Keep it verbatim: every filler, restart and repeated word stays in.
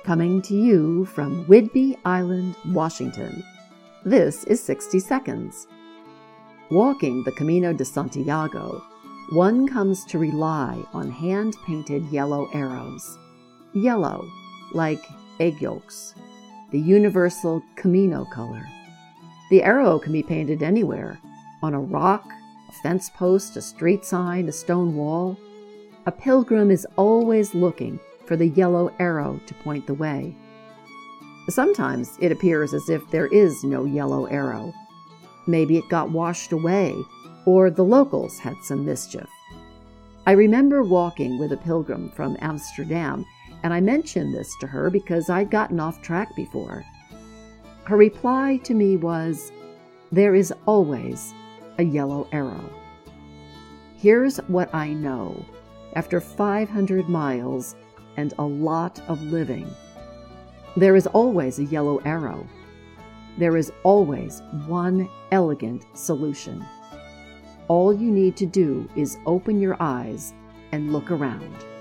Coming to you from Whidbey Island, Washington, this is sixty seconds. Walking the Camino de Santiago, one comes to rely on hand-painted yellow arrows. Yellow, like egg yolks, the universal Camino color. The arrow can be painted anywhere, on a rock, a fence post, a street sign, a stone wall. A pilgrim is always looking for the yellow arrow to point the way. Sometimes it appears as if there is no yellow arrow. Maybe it got washed away, or the locals had some mischief. I remember walking with a pilgrim from Amsterdam, and I mentioned this to her because I'd gotten off track before. Her reply to me was, "There is always a yellow arrow." Here's what I know after five hundred miles and a lot of living. There is always a yellow arrow. There is always one elegant solution. All you need to do is open your eyes and look around.